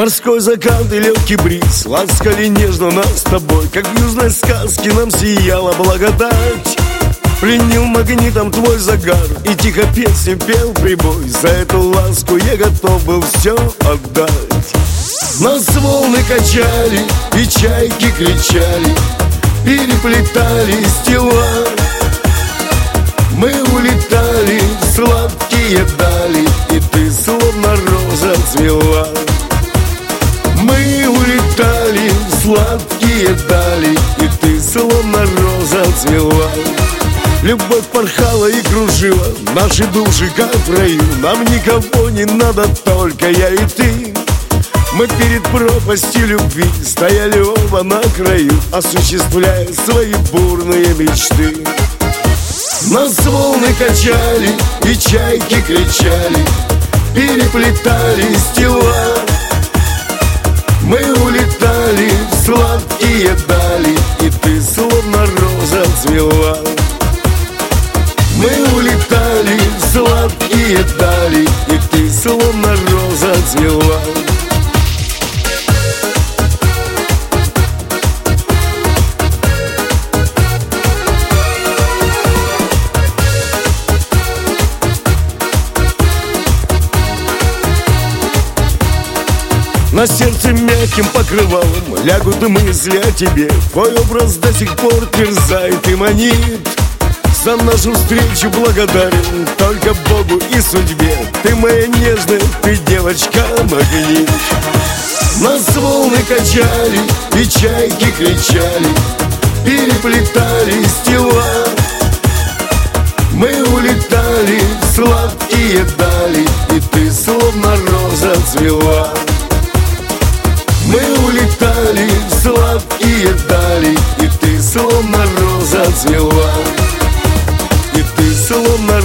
Морской закат и легкий бриз ласкали нежно нас с тобой, как в южной сказке нам сияла благодать. Пленил магнитом твой загар и тихо песни пел прибой. За эту ласку я готов был все отдать. Нас волны качали и чайки кричали, переплетались тела. Мы улетали в сладкие дали, и ты словно роза цвела. Мы улетали в сладкие дали, и ты словно роза цвела. Любовь порхала и кружила наши души, как в раю. Нам никого не надо, только я и ты. Мы перед пропастью любви стояли оба на краю, осуществляя свои бурные мечты. Нас волны качали и чайки кричали, переплетались тела. Мы улетали в сладкие дали, и ты словно роза цвела. Мы улетали в сладкие дали, и ты словно роза цвела. На сердце мягким покрывалом лягут мысли о тебе. Твой образ до сих пор терзает и манит. За нашу встречу благодарен только Богу и судьбе. Ты моя нежная, ты девочка-магнит. Нас волны качали и чайки кричали, переплетались тела. Мы улетали в сладкие дали, и ты словно роза цвела. Мы улетали в сладкие дали, и ты словно роза цвела. И ты словно